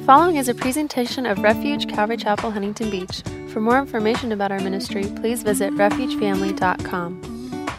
following is a presentation of Refuge Calvary Chapel, Huntington Beach. For more information about our ministry, please visit refugefamily.com.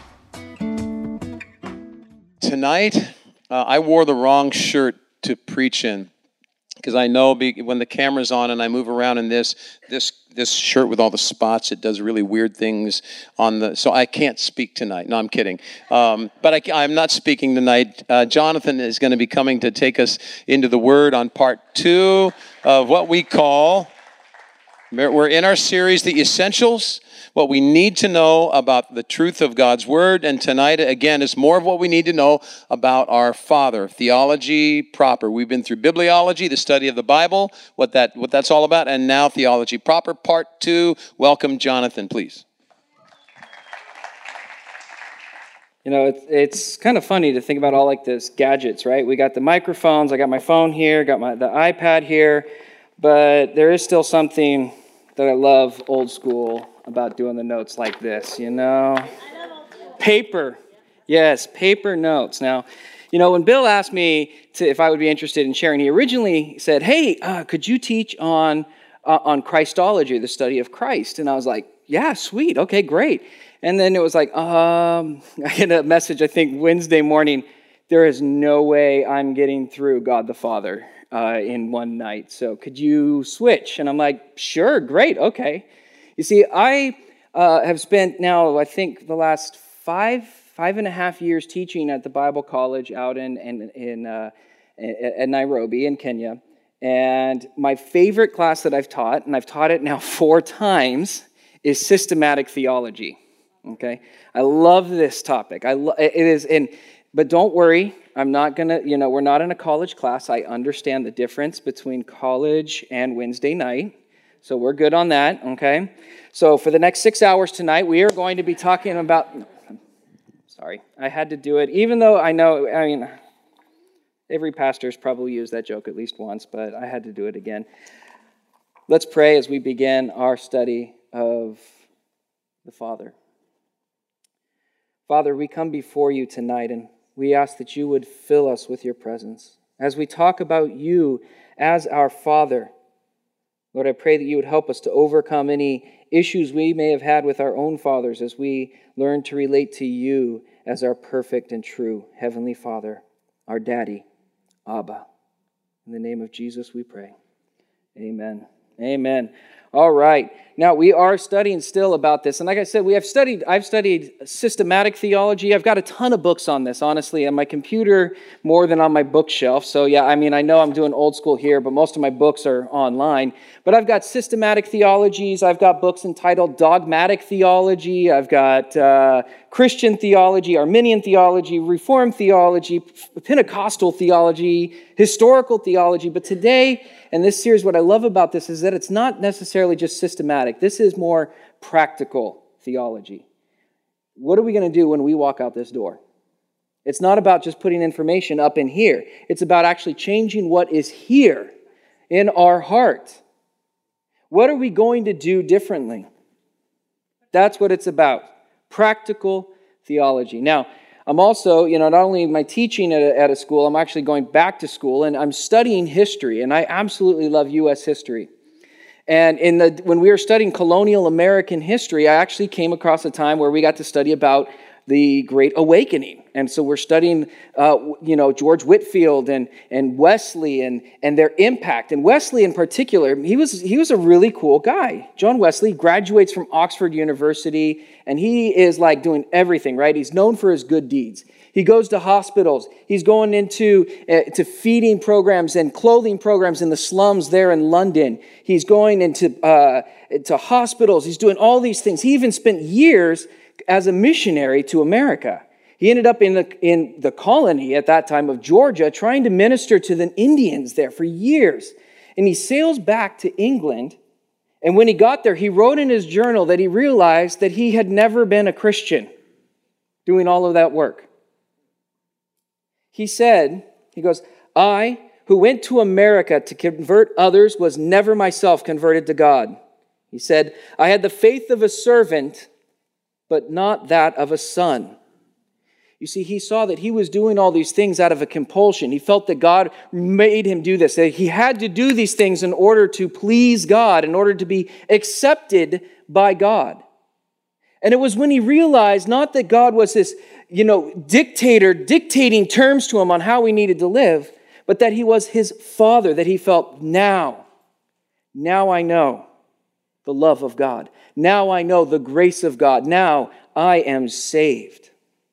Tonight, I wore the wrong shirt to preach in because I know when the camera's on and I move around in this shirt with all the spots, it does really weird things so I can't speak tonight. No, I'm kidding. But I'm not speaking tonight. Jonathan is going to be coming to take us into the Word on part 2 of what we call, we're in our series, The Essentials, what we need to know about the truth of God's Word. And tonight, again, is more of what we need to know about our Father, theology proper. We've been through bibliology, the study of the Bible, what that's all about, and now theology proper, part 2. Welcome, Jonathan, please. You know, it's kind of funny to think about all like this gadgets, right? We got the microphones, I got my phone here, got the iPad here, but there is still something that I love old school about doing the notes like this, you know? Paper. Yes, paper notes. Now, you know, when Bill asked me if I would be interested in sharing, he originally said, hey, could you teach on Christology, the study of Christ? And I was like, yeah, sweet, okay, great. And then it was like, I get a message, I think, Wednesday morning, there is no way I'm getting through God the Father in one night. So could you switch? And I'm like, sure, great, okay. You see, I have spent now, I think, the last five and a half years teaching at the Bible College out in Nairobi in Kenya. And my favorite class that I've taught, and I've taught it now 4 times, is systematic theology. Okay, I love this topic. But don't worry, I'm not gonna. We're not in a college class. I understand the difference between college and Wednesday night. So we're good on that, okay? So for the next 6 hours tonight, we are going to be talking about... Sorry, I had to do it, even though every pastor's probably used that joke at least once, but I had to do it again. Let's pray as we begin our study of the Father. Father, we come before you tonight, and we ask that you would fill us with your presence. As we talk about you as our Father, Lord, I pray that you would help us to overcome any issues we may have had with our own fathers as we learn to relate to you as our perfect and true Heavenly Father, our Daddy, Abba. In the name of Jesus we pray. Amen. Amen. All right. Now, we are studying still about this. And like I said, I've studied systematic theology. I've got a ton of books on this, honestly, on my computer more than on my bookshelf. So yeah, I know I'm doing old school here, but most of my books are online. But I've got systematic theologies. I've got books entitled Dogmatic Theology. I've got Christian theology, Arminian theology, Reformed theology, Pentecostal theology, historical theology. But today, and this series, what I love about this is that it's not necessarily just systematic. This is more practical theology. What are we going to do when we walk out this door? It's not about just putting information up in here. It's about actually changing what is here in our heart. What are we going to do differently? That's what it's about. Practical theology. Now, I'm also, not only am I teaching at a school, I'm actually going back to school, and I'm studying history, and I absolutely love U.S. history. And when we were studying colonial American history, I actually came across a time where we got to study about the Great Awakening. And so we're studying, George Whitefield and Wesley and their impact. And Wesley in particular, he was a really cool guy. John Wesley graduates from Oxford University, and he is like doing everything, right? He's known for his good deeds. He goes to hospitals. He's going into to feeding programs and clothing programs in the slums there in London. He's going into to hospitals. He's doing all these things. He even spent years as a missionary to America. He ended up in the colony at that time of Georgia, trying to minister to the Indians there for years. And he sails back to England. And when he got there, he wrote in his journal that he realized that he had never been a Christian doing all of that work. He goes, I, who went to America to convert others, was never myself converted to God. He said, I had the faith of a servant, but not that of a son. You see, he saw that he was doing all these things out of a compulsion. He felt that God made him do this, that he had to do these things in order to please God, in order to be accepted by God. And it was when he realized not that God was this, dictator dictating terms to him on how he needed to live, but that he was his Father, that he felt, now I know the love of God. Now I know the grace of God. Now I am saved.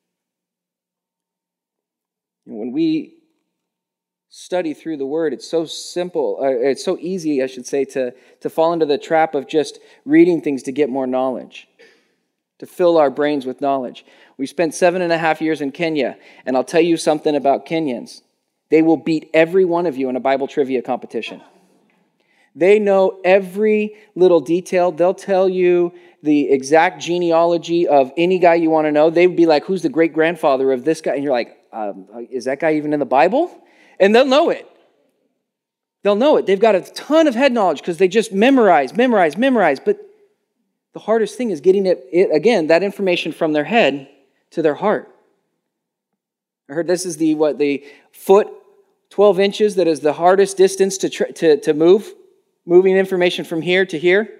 And when we study through the Word, it's so simple, it's so easy, I should say, to fall into the trap of just reading things to get more knowledge, to fill our brains with knowledge. We spent 7.5 years in Kenya, and I'll tell you something about Kenyans. They will beat every one of you in a Bible trivia competition. They know every little detail. They'll tell you the exact genealogy of any guy you want to know. They would be like, who's the great-grandfather of this guy? And you're like, is that guy even in the Bible? And they'll know it. They'll know it. They've got a ton of head knowledge because they just memorize. But the hardest thing is getting it, that information from their head to their heart. I heard this is the foot, 12 inches, that is the hardest distance to move, moving information from here to here.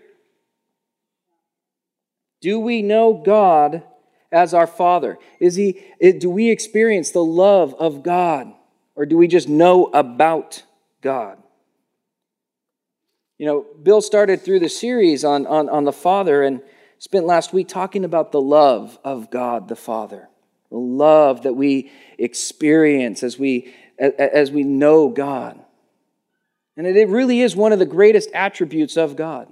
Do we know God as our Father? Do we experience the love of God? Or do we just know about God? Bill started through the series on the Father and spent last week talking about the love of God the Father. The love that we experience as we know God. And it really is one of the greatest attributes of God.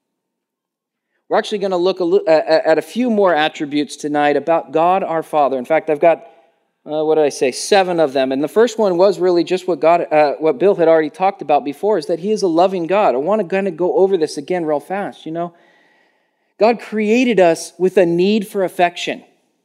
We're actually going to look at a few more attributes tonight about God our Father. In fact, I've got, 7 of them. And the first one was really just what Bill had already talked about before, is that He is a loving God. I want to kind of go over this again real fast. God created us with a need for affection.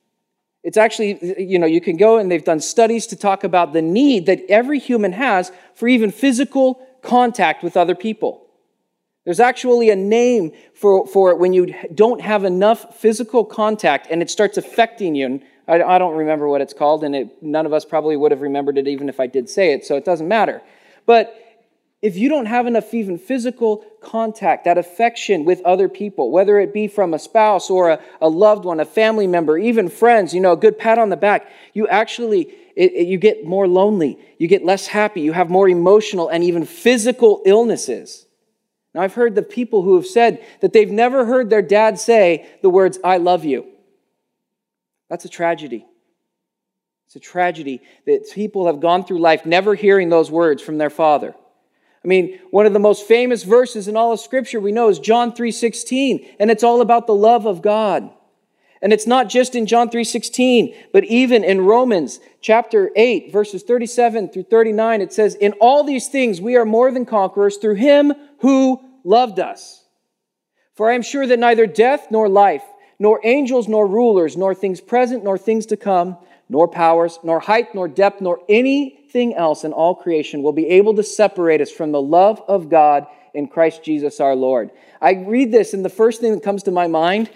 It's actually, you can go and they've done studies to talk about the need that every human has for even physical contact with other people. There's actually a name for it when you don't have enough physical contact and it starts affecting you. And I don't remember what it's called, and none of us probably would have remembered it even if I did say it, so it doesn't matter. But if you don't have enough even physical contact, that affection with other people, whether it be from a spouse or a loved one, a family member, even friends, a good pat on the back, you actually, you get more lonely, you get less happy, you have more emotional and even physical illnesses. Now, I've heard the people who have said that they've never heard their dad say the words, "I love you." That's a tragedy. It's a tragedy that people have gone through life never hearing those words from their father. I mean, one of the most famous verses in all of Scripture we know is John 3:16, and it's all about the love of God. And it's not just in John 3:16, but even in Romans chapter 8, verses 37 through 39, it says, "In all these things we are more than conquerors through Him who loved us. For I am sure that neither death nor life, nor angels nor rulers, nor things present nor things to come, nor powers, nor height nor depth, nor anything else in all creation will be able to separate us from the love of God in Christ Jesus our Lord." I read this, and the first thing that comes to my mind,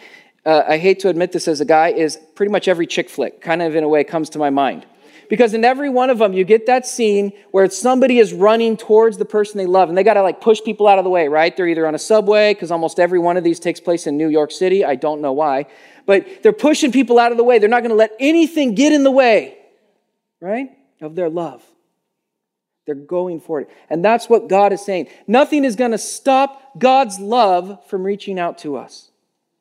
I hate to admit this as a guy, is pretty much every chick flick, kind of in a way, comes to my mind. Because in every one of them, you get that scene where somebody is running towards the person they love, and they got to push people out of the way, right? They're either on a subway, because almost every one of these takes place in New York City. I don't know why. But they're pushing people out of the way. They're not going to let anything get in the way, right, of their love. They're going for it. And that's what God is saying. Nothing is going to stop God's love from reaching out to us.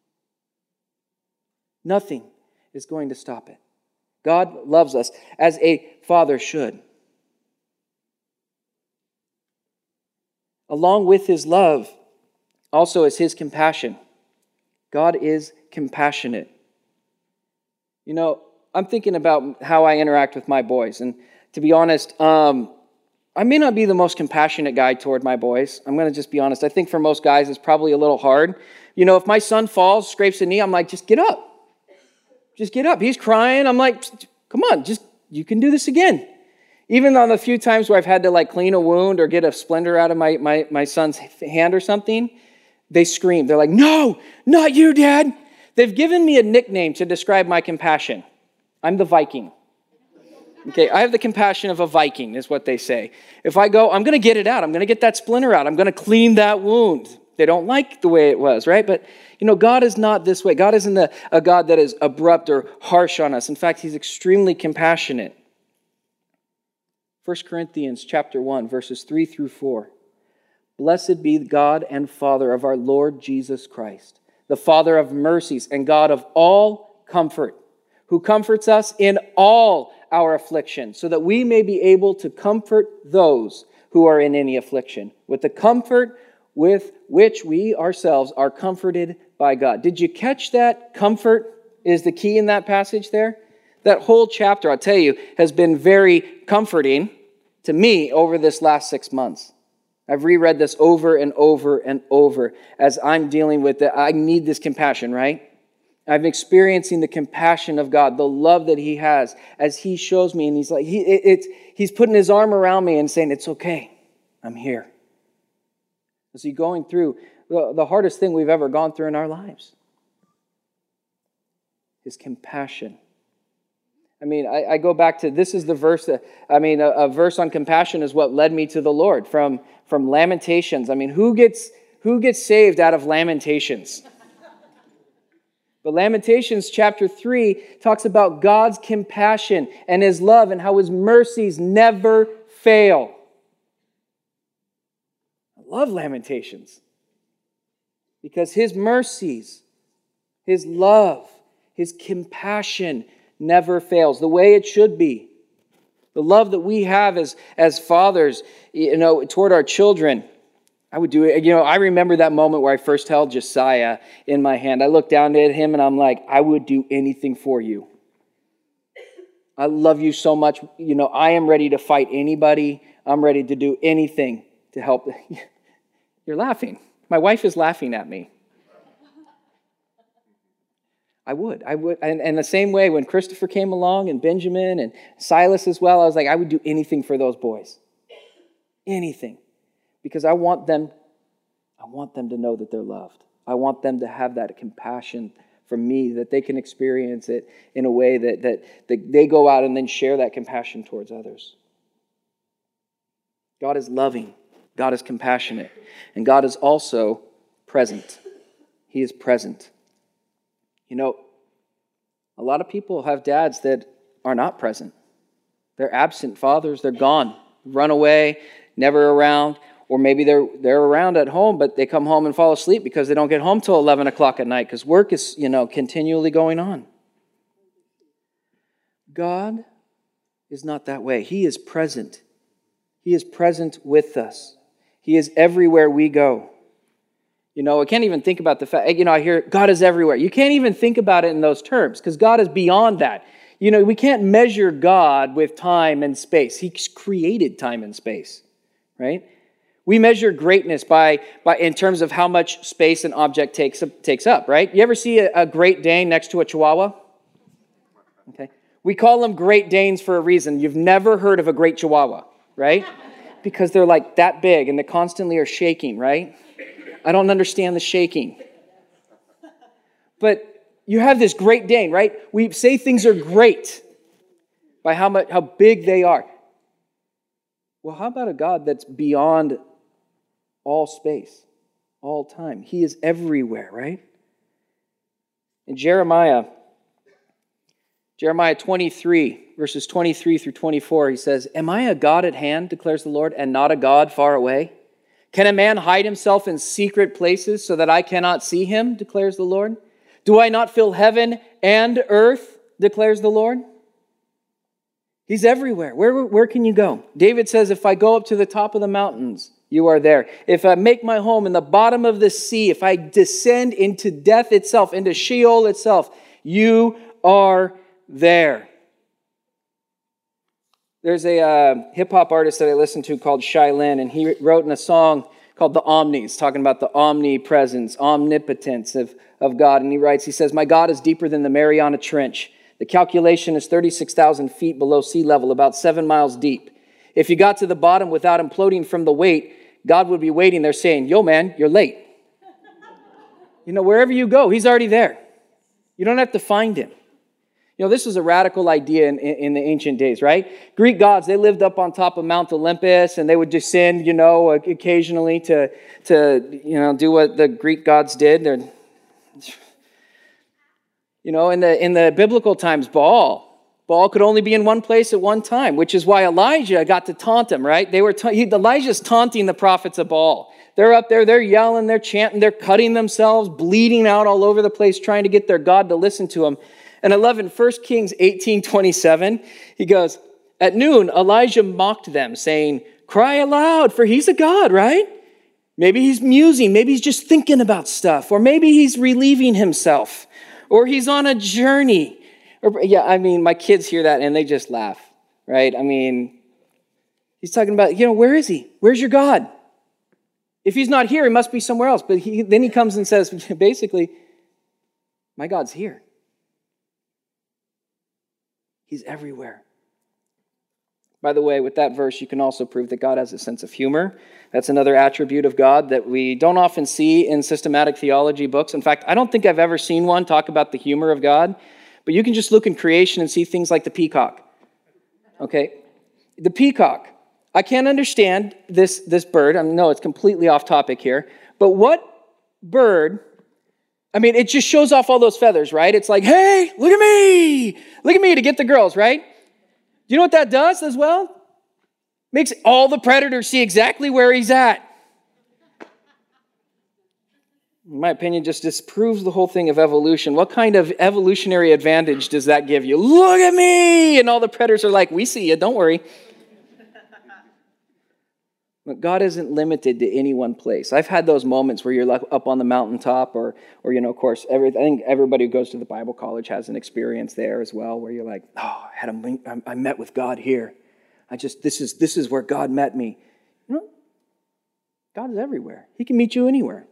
Nothing is going to stop it. God loves us as a father should. Along with His love, also is His compassion. God is compassionate. I'm thinking about how I interact with my boys. And to be honest, I may not be the most compassionate guy toward my boys. I'm going to just be honest. I think for most guys, it's probably a little hard. If my son falls, scrapes a knee, I'm like, just get up. Just get up. He's crying. I'm like, come on, you can do this again. Even on the few times where I've had to clean a wound or get a splinter out of my son's hand or something, they scream. They're like, "No, not you, Dad." They've given me a nickname to describe my compassion. I'm the Viking. Okay, I have the compassion of a Viking, is what they say. If I go, I'm going to get it out. I'm going to get that splinter out. I'm going to clean that wound. They don't like the way it was, right? But, God is not this way. God isn't a God that is abrupt or harsh on us. In fact, he's extremely compassionate. 1 Corinthians chapter 1, verses 3 through 4. Blessed be God and Father of our Lord Jesus Christ, the Father of mercies and God of all comfort, who comforts us in all our affliction, so that we may be able to comfort those who are in any affliction, with the comfort with which we ourselves are comforted by God. Did you catch that? Comfort is the key in that passage there. That whole chapter, I'll tell you, has been very comforting to me over this last 6 months. I've reread this over and over and over as I'm dealing with it. I need this compassion, right? I'm experiencing the compassion of God, the love that he has as he shows me. And he's like, he's putting his arm around me and saying, it's okay. I'm here. As he's going through the hardest thing we've ever gone through in our lives. His compassion. I go back to, this is the verse a verse on compassion is what led me to the Lord from Lamentations. Who gets saved out of Lamentations? But Lamentations chapter 3 talks about God's compassion and his love and how his mercies never fail. I love Lamentations because his mercies, his love, his compassion never fails, the way it should be. The love that we have as fathers, toward our children. I would do it. I remember that moment where I first held Josiah in my hand. I looked down at him and I'm like, I would do anything for you. I love you so much. I am ready to fight anybody. I'm ready to do anything to help. You're laughing. My wife is laughing at me. I would. And the same way when Christopher came along and Benjamin and Silas as well, I was like, I would do anything for those boys. Anything. Because I want them to know that they're loved. I want them to have that compassion for me, that they can experience it in a way that they go out and then share that compassion towards others. God is loving. God is compassionate. And God is also present. He is present. A lot of people have dads that are not present. They're absent fathers. They're gone, run away, never around. Or maybe they're around at home, but they come home and fall asleep because they don't get home till 11 o'clock at night because work is, continually going on. God is not that way. He is present. He is present with us. He is everywhere we go. I can't even think about the fact, I hear God is everywhere. You can't even think about it in those terms because God is beyond that. We can't measure God with time and space. He created time and space, right? We measure greatness by in terms of how much space an object takes up, right? You ever see a Great Dane next to a Chihuahua? Okay. We call them Great Danes for a reason. You've never heard of a Great Chihuahua, right? Because they're like that big and they constantly are shaking, right? I don't understand the shaking. But you have this Great Dane, right? We say things are great by how big they are. Well, how about a God that's beyond all space, all time? He is everywhere, right? In Jeremiah 23, verses 23 through 24, he says, Am I a God at hand, declares the Lord, and not a God far away? Can a man hide himself in secret places so that I cannot see him, declares the Lord? Do I not fill heaven and earth, declares the Lord? He's everywhere. Where can you go? David says, if I go up to the top of the mountains, you are there. If I make my home in the bottom of the sea, if I descend into death itself, into Sheol itself, you are there. There's a hip-hop artist that I listen to called Shai Linne, and he wrote in a song called The Omnis, talking about the omnipresence, omnipotence of God. And he says, my God is deeper than the Mariana Trench. The calculation is 36,000 feet below sea level, about 7 miles deep. If you got to the bottom without imploding from the weight, God would be waiting there saying, yo, man, you're late. Wherever you go, he's already there. You don't have to find him. You know, this was a radical idea in the ancient days, right? Greek gods, they lived up on top of Mount Olympus, and they would descend, occasionally to do what the Greek gods did. In the biblical times, Baal could only be in one place at one time, which is why Elijah got to taunt him, right? Elijah's taunting the prophets of Baal. They're up there, they're yelling, they're chanting, they're cutting themselves, bleeding out all over the place, trying to get their God to listen to them. And I love in 1 Kings 18:27, he goes, at noon, Elijah mocked them, saying, cry aloud, for he's a god, right? Maybe he's musing, maybe he's just thinking about stuff, or maybe he's relieving himself, or he's on a journey. My kids hear that and they just laugh, right? He's talking about, where is he? Where's your God? If he's not here, he must be somewhere else. But then he comes and says, basically, my God's here. He's everywhere. By the way, with that verse, you can also prove that God has a sense of humor. That's another attribute of God that we don't often see in systematic theology books. In fact, I don't think I've ever seen one talk about the humor of God. But you can just look in creation and see things like the peacock. Okay? The peacock. I can't understand this bird. No, it's completely off topic here. But what bird... it just shows off all those feathers, right? It's like, hey, look at me! Look at me to get the girls, right? Do you know what that does as well? Makes all the predators see exactly where he's at. In my opinion, just disproves the whole thing of evolution. What kind of evolutionary advantage does that give you? Look at me! And all the predators are like, we see you, don't worry. But God isn't limited to any one place. I've had those moments where you're up on the mountaintop or of course, I think everybody who goes to the Bible college has an experience there as well, where you're like, I met with God here. This is where God met me. God is everywhere. He can meet you anywhere.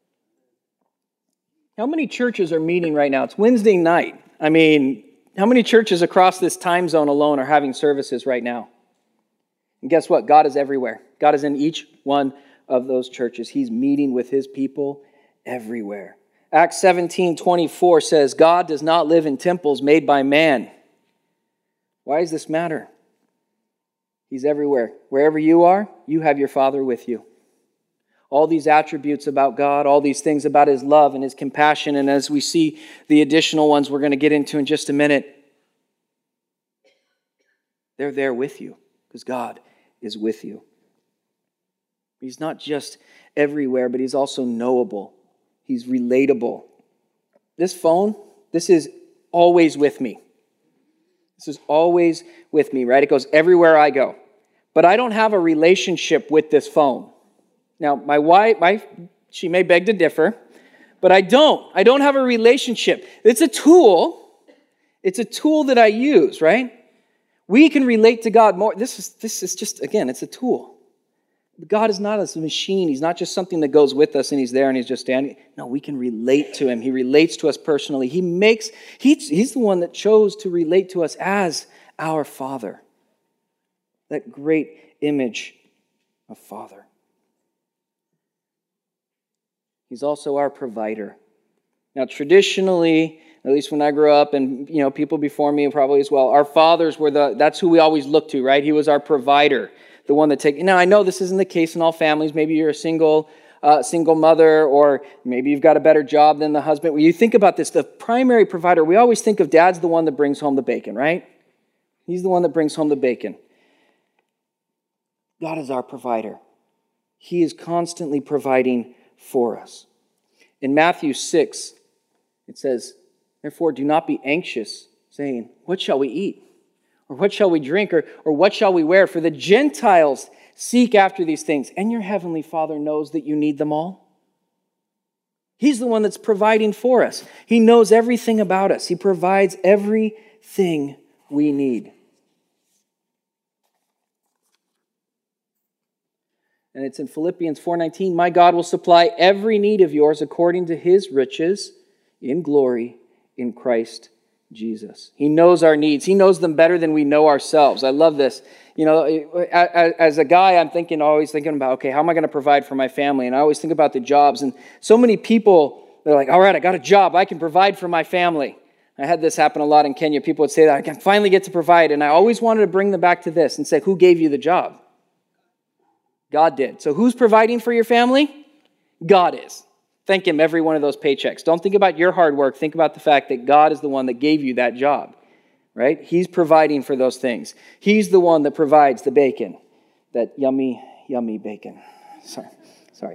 How many churches are meeting right now? It's Wednesday night. How many churches across this time zone alone are having services right now? And guess what? God is everywhere. God is in each one of those churches. He's meeting with his people everywhere. Acts 17:24 says, God does not live in temples made by man. Why does this matter? He's everywhere. Wherever you are, you have your Father with you. All these attributes about God, all these things about his love and his compassion, and as we see the additional ones we're going to get into in just a minute, they're there with you because God is with you. He's not just everywhere, but he's also knowable. He's relatable. This phone, this is always with me. This is always with me, right? It goes everywhere I go. But I don't have a relationship with this phone. Now, my wife, she may beg to differ, but I don't. I don't have a relationship. It's a tool. It's a tool that I use, right? We can relate to God more. This is just, again, it's a tool. God is not a machine. He's not just something that goes with us and he's there and he's just standing. No, we can relate to him. He relates to us personally. He's the one that chose to relate to us as our Father. That great image of Father. He's also our provider. Now, traditionally, at least when I grew up, and people before me probably as well, our fathers that's who we always looked to, right? He was our provider, the one that Now, I know this isn't the case in all families. Maybe you're a single mother, or maybe you've got a better job than the husband. When you think about this, the primary provider, we always think of dad's the one that brings home the bacon, right? He's the one that brings home the bacon. God is our provider. He is constantly providing for us. In Matthew 6, it says, therefore, do not be anxious, saying, what shall we eat? Or what shall we drink? Or what shall we wear? For the Gentiles seek after these things, and your heavenly Father knows that you need them all. He's the one that's providing for us. He knows everything about us. He provides everything we need. And it's in Philippians 4:19, my God will supply every need of yours according to his riches in glory in Christ Jesus. He knows our needs. He knows them better than we know ourselves. I love this. As a guy, I'm always thinking about, okay, how am I going to provide for my family? And I always think about the jobs. And so many people, they're like, all right, I got a job. I can provide for my family. I had this happen a lot in Kenya. People would say that I can finally get to provide, and I always wanted to bring them back to this and say, who gave you the job? God did. So who's providing for your family? God is. Thank Him every one of those paychecks. Don't think about your hard work. Think about the fact that God is the one that gave you that job, right? He's providing for those things. He's the one that provides the bacon, that yummy, yummy bacon. Sorry.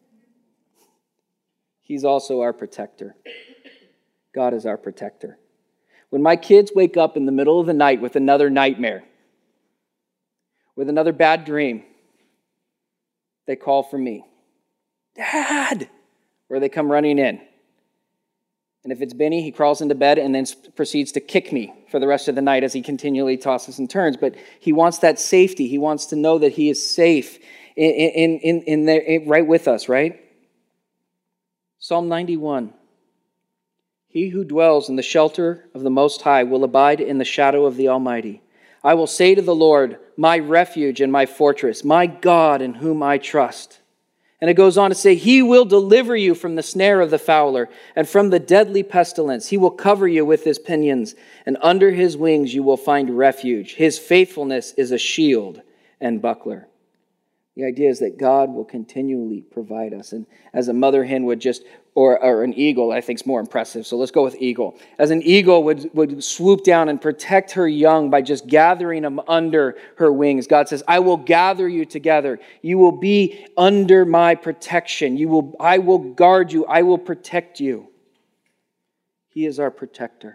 He's also our protector. God is our protector. When my kids wake up in the middle of the night with another nightmare, with another bad dream, they call for me. Dad! Or they come running in. And if it's Benny, he crawls into bed and then proceeds to kick me for the rest of the night as he continually tosses and turns. But he wants that safety. He wants to know that he is safe in there, right with us, right? Psalm 91. He who dwells in the shelter of the Most High will abide in the shadow of the Almighty. I will say to the Lord, my refuge and my fortress, my God in whom I trust. And it goes on to say, He will deliver you from the snare of the fowler and from the deadly pestilence. He will cover you with His pinions, and under His wings you will find refuge. His faithfulness is a shield and buckler. The idea is that God will continually provide us. And as a mother hen would just, or an eagle, I think is more impressive. So let's go with eagle. As an eagle would swoop down and protect her young by just gathering them under her wings. God says, I will gather you together. You will be under my protection. I will guard you. I will protect you. He is our protector.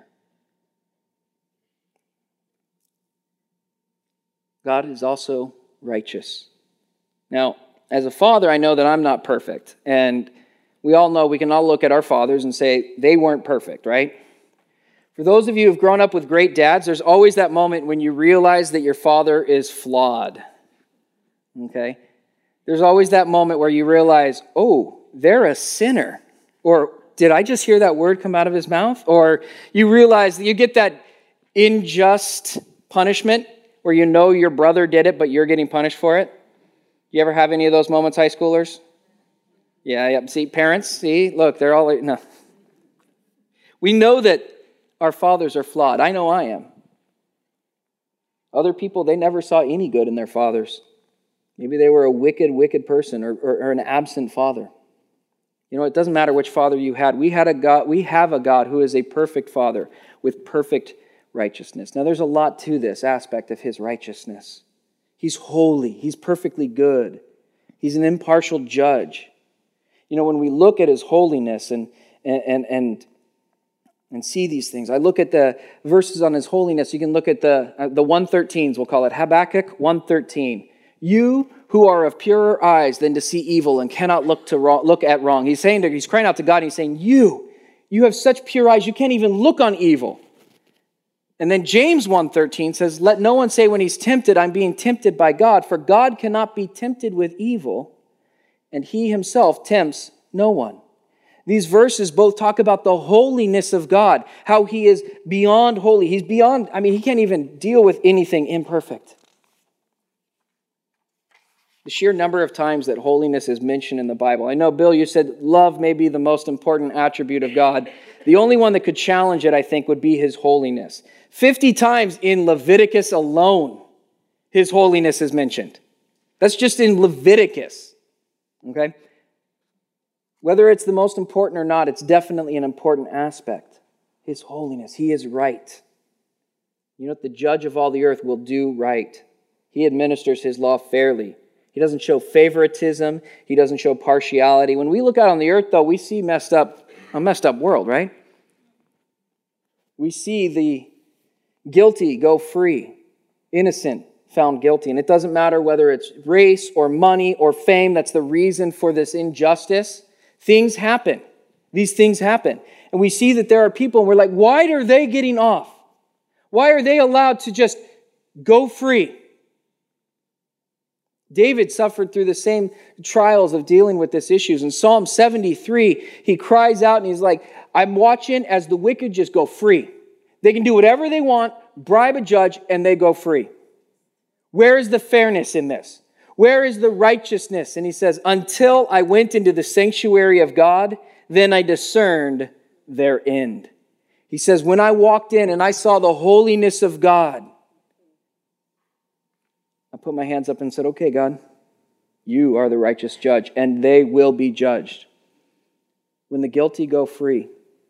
God is also righteous. Now, as a father, I know that I'm not perfect. And we all know, we can all look at our fathers and say, they weren't perfect, right? For those of you who've grown up with great dads, there's always that moment when you realize that your father is flawed. Okay? There's always that moment where you realize, oh, they're a sinner. Or, did I just hear that word come out of his mouth? Or you realize that you get that unjust punishment where you know your brother did it, but you're getting punished for it. You ever have any of those moments, high schoolers? Yeah. See, parents, look, they're all, no. We know that our fathers are flawed. I know I am. Other people, they never saw any good in their fathers. Maybe they were a wicked, wicked person or an absent father. You know, it doesn't matter which father you had. We have a God who is a perfect father with perfect righteousness. Now, there's a lot to this aspect of His righteousness. He's holy. He's perfectly good. He's an impartial judge. You know, when we look at His holiness and see these things, I look at the verses on His holiness. You can look at the 113s, we'll call it Habakkuk 1:13. You who are of purer eyes than to see evil and cannot look at wrong. He's crying out to God. And he's saying, you have such pure eyes, you can't even look on evil. And then James 1:13 says, let no one say when he's tempted, I'm being tempted by God, for God cannot be tempted with evil, and He Himself tempts no one. These verses both talk about the holiness of God, how He is beyond holy. He's beyond, He can't even deal with anything imperfect. The sheer number of times that holiness is mentioned in the Bible. I know, Bill, you said love may be the most important attribute of God. The only one that could challenge it, I think, would be His holiness. 50 times in Leviticus alone, His holiness is mentioned. That's just in Leviticus. Okay? Whether it's the most important or not, it's definitely an important aspect. His holiness. He is right. You know what? The judge of all the earth will do right. He administers His law fairly. He doesn't show favoritism. He doesn't show partiality. When we look out on the earth, though, we see a messed up world, right? We see the guilty go free, innocent found guilty. And it doesn't matter whether it's race or money or fame. That's the reason for this injustice. Things happen. These things happen. And we see that there are people, and we're like, why are they getting off? Why are they allowed to just go free? David suffered through the same trials of dealing with these issues. In Psalm 73, he cries out and he's like, I'm watching as the wicked just go free. They can do whatever they want, bribe a judge, and they go free. Where is the fairness in this? Where is the righteousness? And he says, until I went into the sanctuary of God, then I discerned their end. He says, when I walked in and I saw the holiness of God, I put my hands up and said, okay, God, you are the righteous judge, and they will be judged. When the guilty go free,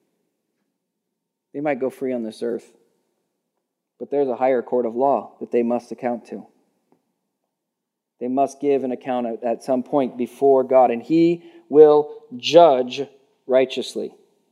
they might go free on this earth, but there's a higher court of law that they must account to. They must give an account at some point before God, and He will judge righteously.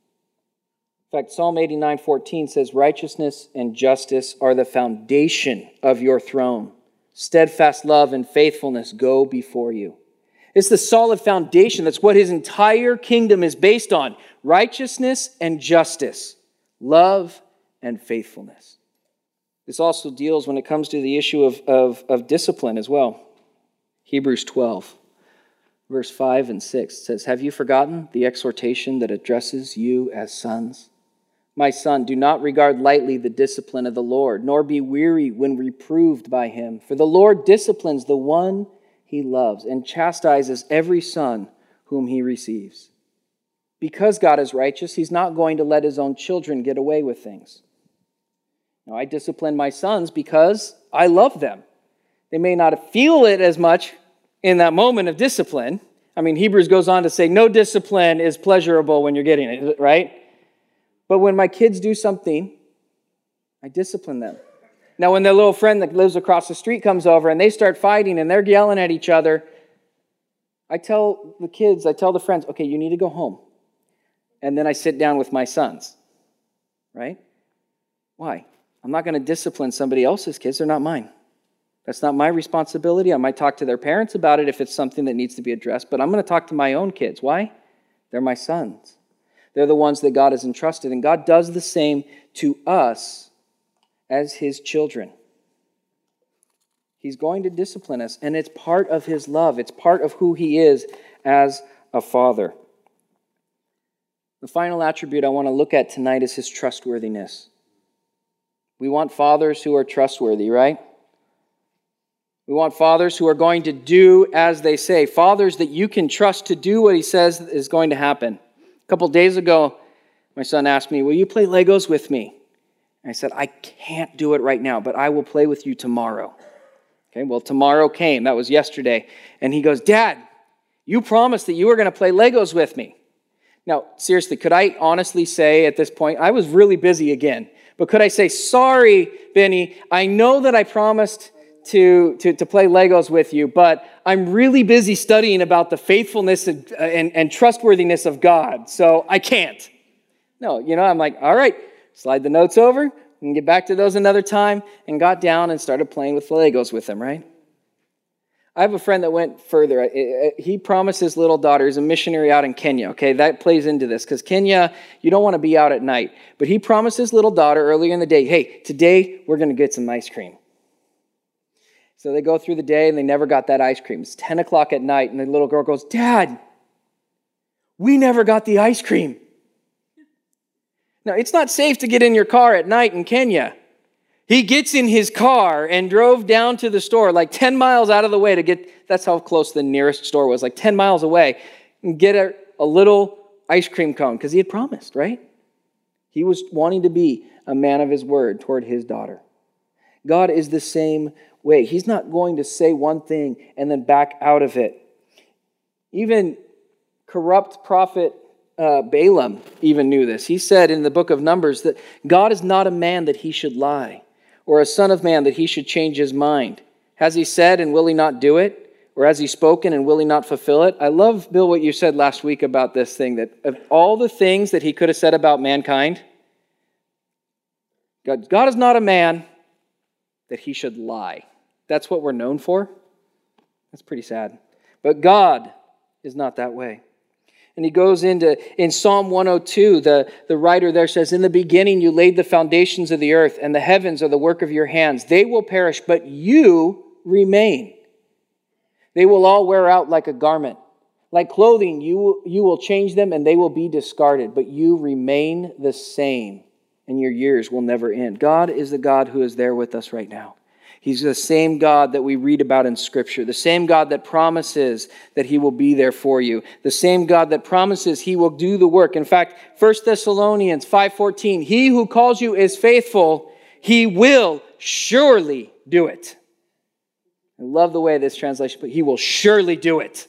In fact, Psalm 89:14 says, righteousness and justice are the foundation of your throne. Steadfast love and faithfulness go before you. It's the solid foundation. That's what His entire kingdom is based on. Righteousness and justice. Love and faithfulness. This also deals when it comes to the issue of discipline as well. Hebrews 12, verse 5 and 6 says, have you forgotten the exhortation that addresses you as sons? My son, do not regard lightly the discipline of the Lord, nor be weary when reproved by Him. For the Lord disciplines the one He loves and chastises every son whom He receives. Because God is righteous, He's not going to let His own children get away with things. Now, I discipline my sons because I love them. They may not feel it as much in that moment of discipline. I mean, Hebrews goes on to say, no discipline is pleasurable when you're getting it, right? But when my kids do something, I discipline them. Now, when their little friend that lives across the street comes over and they start fighting and they're yelling at each other, I tell the friends, okay, you need to go home. And then I sit down with my sons, right? Why? I'm not going to discipline somebody else's kids. They're not mine. That's not my responsibility. I might talk to their parents about it if it's something that needs to be addressed, but I'm going to talk to my own kids. Why? They're my sons. They're the ones that God has entrusted, and God does the same to us as His children. He's going to discipline us, and it's part of His love. It's part of who He is as a father. The final attribute I want to look at tonight is His trustworthiness. We want fathers who are trustworthy, right? We want fathers who are going to do as they say. Fathers that you can trust to do what He says is going to happen. A couple days ago, my son asked me, will you play Legos with me? And I said, I can't do it right now, but I will play with you tomorrow. Okay, well, tomorrow came. That was yesterday. And he goes, Dad, you promised that you were going to play Legos with me. Now, seriously, could I honestly say at this point, I was really busy again, but could I say, sorry, Benny, I know that I promised to play Legos with you, but I'm really busy studying about the faithfulness and trustworthiness of God, so I can't. No, I'm like, all right, slide the notes over, we can get back to those another time, and got down and started playing with the Legos with him, right? I have a friend that went further. He promised his little daughter, he's a missionary out in Kenya, okay? That plays into this, because Kenya, you don't want to be out at night. But he promised his little daughter earlier in the day, hey, today we're going to get some ice cream. So they go through the day and they never got that ice cream. It's 10 o'clock at night and the little girl goes, Dad, we never got the ice cream. Now, it's not safe to get in your car at night in Kenya. He gets in his car and drove down to the store like 10 miles out of the way to get, that's how close the nearest store was, like 10 miles away, and get a little ice cream cone because he had promised, right? He was wanting to be a man of his word toward his daughter. God is the same way. He's not going to say one thing and then back out of it. Even corrupt prophet Balaam even knew this. He said in the book of Numbers that God is not a man that He should lie, or a son of man that He should change His mind. Has He said and will He not do it? Or has He spoken and will He not fulfill it? I love, Bill, what you said last week about this thing, that of all the things that He could have said about mankind, God is not a man that He should lie. That's what we're known for. That's pretty sad. But God is not that way. And he goes in Psalm 102, the writer there says, in the beginning you laid the foundations of the earth, and the heavens are the work of your hands. They will perish, but you remain. They will all wear out like a garment. Like clothing, you will change them, and they will be discarded. But you remain the same, and your years will never end. God is the God who is there with us right now. He's the same God that we read about in Scripture, the same God that promises that He will be there for you, the same God that promises He will do the work. In fact, 1 Thessalonians 5:14, He who calls you is faithful, He will surely do it. I love the way this translation put it. He will surely do it.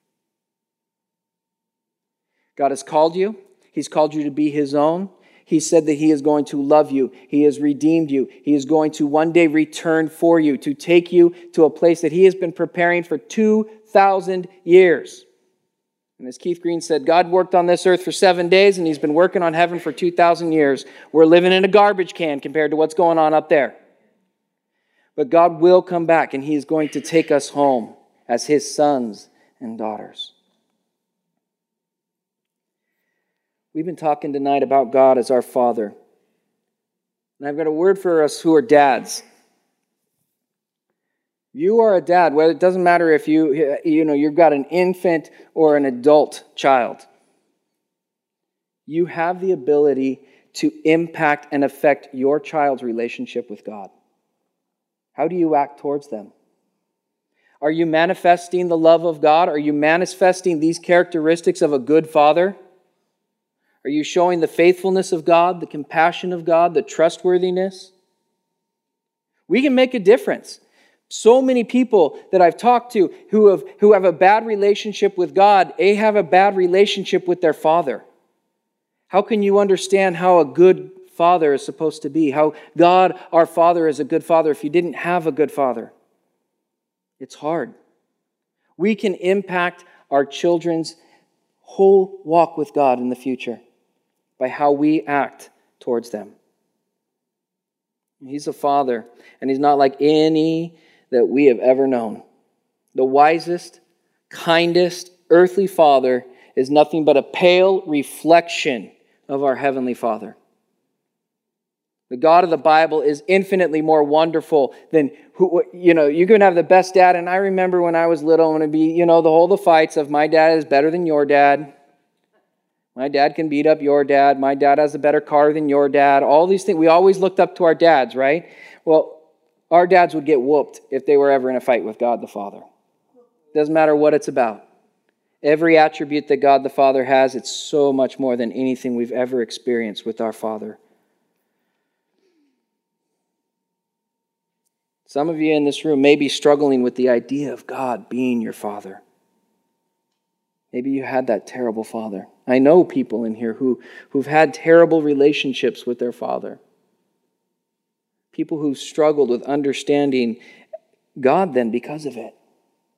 God has called you. He's called you to be His own. He said that He is going to love you. He has redeemed you. He is going to one day return for you, to take you to a place that He has been preparing for 2,000 years. And as Keith Green said, God worked on this earth for 7 days, and He's been working on heaven for 2,000 years. We're living in a garbage can compared to what's going on up there. But God will come back, and He is going to take us home as His sons and daughters. We've been talking tonight about God as our Father. And I've got a word for us who are dads. You are a dad, whether it doesn't matter if you've got an infant or an adult child. You have the ability to impact and affect your child's relationship with God. How do you act towards them? Are you manifesting the love of God? Are you manifesting these characteristics of a good father? Are you showing the faithfulness of God, the compassion of God, the trustworthiness? We can make a difference. So many people that I've talked to who have a bad relationship with God, they have a bad relationship with their father. How can you understand how a good father is supposed to be? How God, our Father, is a good father if you didn't have a good father? It's hard. We can impact our children's whole walk with God in the future by how we act towards them. He's a father, and He's not like any that we have ever known. The wisest, kindest earthly father is nothing but a pale reflection of our Heavenly Father. The God of the Bible is infinitely more wonderful than, you can have the best dad. And I remember when I was little, and it'd be, the fights of my dad is better than your dad. My dad can beat up your dad. My dad has a better car than your dad. All these things. We always looked up to our dads, right? Well, our dads would get whooped if they were ever in a fight with God the Father. Doesn't matter what it's about. Every attribute that God the Father has, it's so much more than anything we've ever experienced with our Father. Some of you in this room may be struggling with the idea of God being your Father. Maybe you had that terrible father. I know people in here who've had terrible relationships with their father. People who've struggled with understanding God then because of it.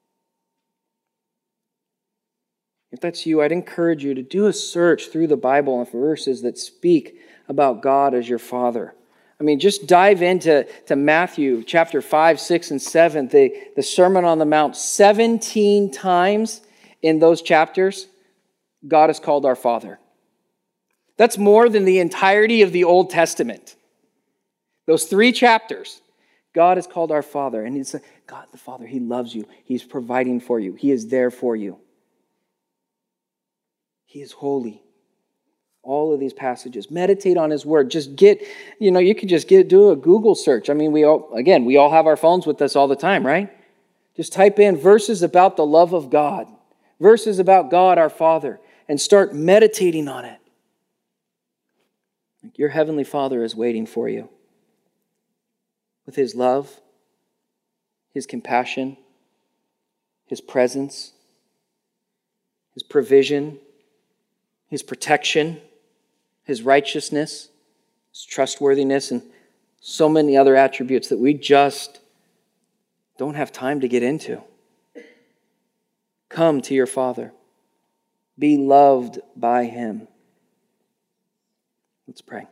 If that's you, I'd encourage you to do a search through the Bible and verses that speak about God as your Father. I mean, just dive into Matthew chapter 5, 6, and 7, the Sermon on the Mount. 17 times in those chapters, God is called our Father. That's more than the entirety of the Old Testament. Those 3 chapters, God is called our Father. And He's God the Father, He loves you. He's providing for you. He is there for you. He is holy. All of these passages. Meditate on His Word. Just you can just do a Google search. I mean, we all have our phones with us all the time, right? Just type in verses about the love of God. Verses about God our Father. And start meditating on it. Your Heavenly Father is waiting for you. With His love, His compassion, His presence, His provision, His protection, His righteousness, His trustworthiness, and so many other attributes that we just don't have time to get into. Come to your Father. Be loved by Him. Let's pray.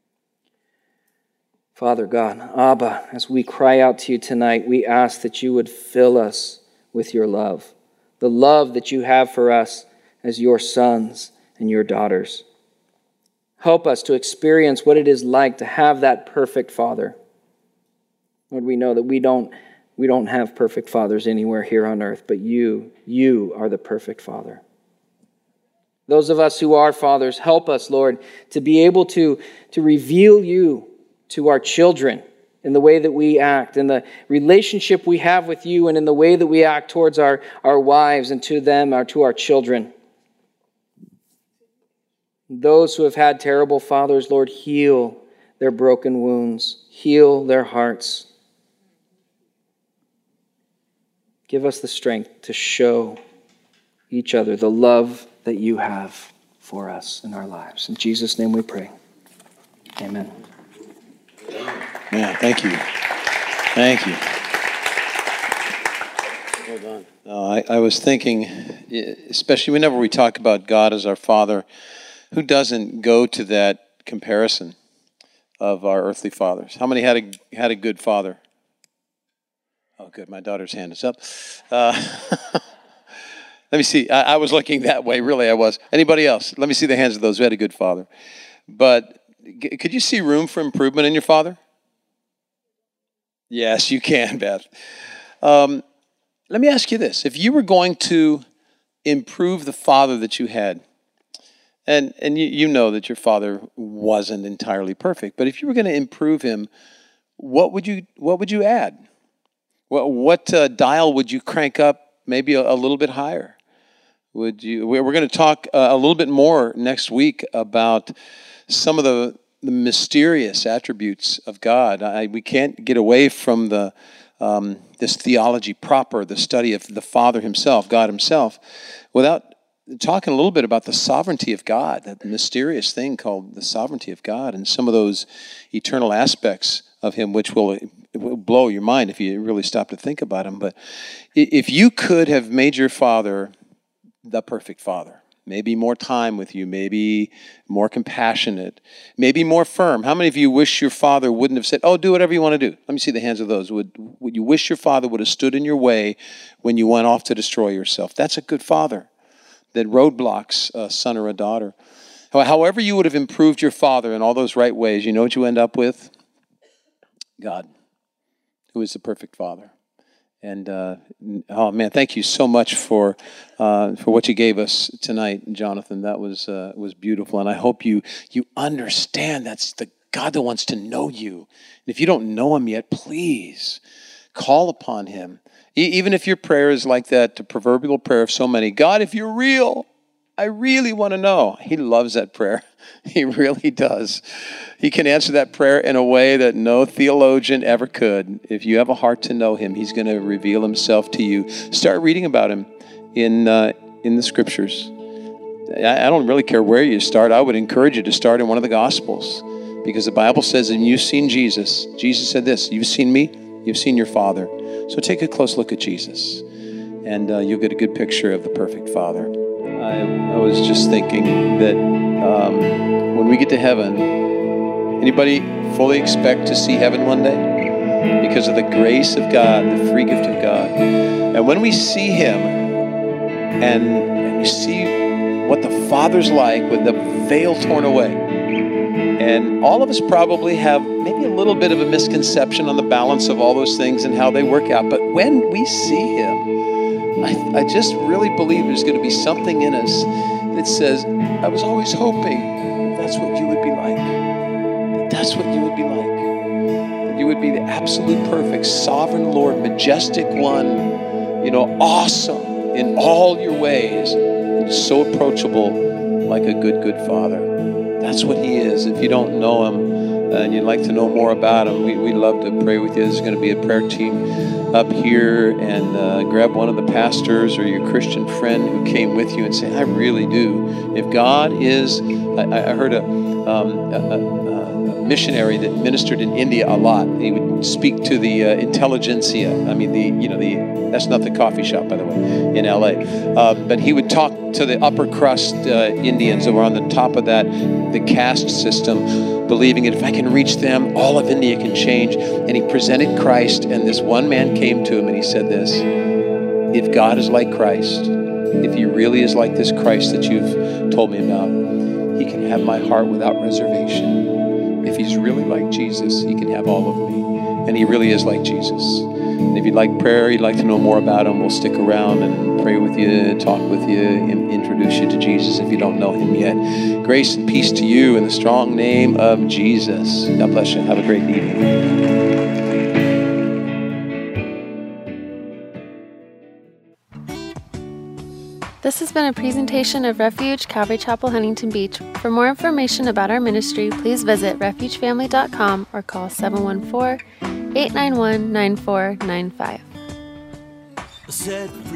Father God, Abba, as we cry out to you tonight, we ask that you would fill us with your love. The love that you have for us as your sons and your daughters. Help us to experience what it is like to have that perfect Father. Lord, we know that we don't have perfect fathers anywhere here on earth, but you are the perfect Father. Those of us who are fathers, help us, Lord, to be able to reveal you to our children in the way that we act, in the relationship we have with you, and in the way that we act towards our wives and to them or to our children. Those who have had terrible fathers, Lord, heal their broken wounds. Heal their hearts. Give us the strength to show each other the love that you have for us in our lives. In Jesus' name we pray. Amen. Yeah, thank you. Thank you. Well done. I was thinking, especially whenever we talk about God as our Father, who doesn't go to that comparison of our earthly fathers? How many had a good father? Oh, good. My daughter's hand is up. Let me see. I was looking that way. Really, I was. Anybody else? Let me see the hands of those who had a good father. But could you see room for improvement in your father? Yes, you can, Beth. Let me ask you this. If you were going to improve the father that you had, and you know that your father wasn't entirely perfect, but if you were going to improve him, what would you add? What dial would you crank up maybe a little bit higher? We're going to talk a little bit more next week about some of the mysterious attributes of God. We can't get away from this theology proper, the study of the Father himself, God himself, without talking a little bit about the sovereignty of God, that mysterious thing called the sovereignty of God, and some of those eternal aspects of him which will blow your mind if you really stop to think about him. But if you could have made your father the perfect father, maybe more time with you, maybe more compassionate, maybe more firm. How many of you wish your father wouldn't have said, oh, do whatever you want to do? Let me see the hands of those. Would you wish your father would have stood in your way when you went off to destroy yourself? That's a good father that roadblocks a son or a daughter. However you would have improved your father in all those right ways, you know what you end up with? God, who is the perfect father. And, oh man, thank you so much for what you gave us tonight, Jonathan. That was beautiful. And I hope you understand that's the God that wants to know you. And if you don't know him yet, please call upon him. Even if your prayer is like that proverbial prayer of so many, God, if you're real, I really want to know. He loves that prayer. He really does. He can answer that prayer in a way that no theologian ever could. If you have a heart to know him, he's going to reveal himself to you. Start reading about him in the scriptures. I don't really care where you start. I would encourage you to start in one of the Gospels, because the Bible says, and you've seen Jesus. Jesus said this, you've seen me, you've seen your Father. So take a close look at Jesus, and you'll get a good picture of the perfect Father. I was just thinking that when we get to heaven, anybody fully expect to see heaven one day? Because of the grace of God, the free gift of God. And when we see him, and we see what the Father's like with the veil torn away, and all of us probably have maybe a little bit of a misconception on the balance of all those things and how they work out. But when we see him, I just really believe there's going to be something in us that says, I was always hoping that's what you would be like. That's what you would be like. That you would be the absolute perfect, sovereign Lord, majestic one, awesome in all your ways, and so approachable like a good, good Father. That's what he is. If you don't know him and you'd like to know more about him, we'd love to pray with you. There's going to be a prayer team up here, and grab one of the pastors or your Christian friend who came with you and say, I really do. If God is, I heard a missionary that ministered in India a lot. He would speak to the intelligentsia. I mean, that's not the coffee shop, by the way, in LA. But he would talk to the upper crust Indians that were on the top of the caste system, believing that if I can reach them, all of India can change. And he presented Christ, and this one man came to him and he said this, if God is like Christ, if he really is like this Christ that you've told me about, he can have my heart without reservation. If he's really like Jesus, he can have all of me. And he really is like Jesus. And if you'd like prayer, you'd like to know more about him, we'll stick around and pray with you, talk with you, introduce you to Jesus if you don't know him yet. Grace and peace to you in the strong name of Jesus. God bless you. Have a great evening. This has been a presentation of Refuge Calvary Chapel, Huntington Beach. For more information about our ministry, please visit refugefamily.com or call 714-891-9495.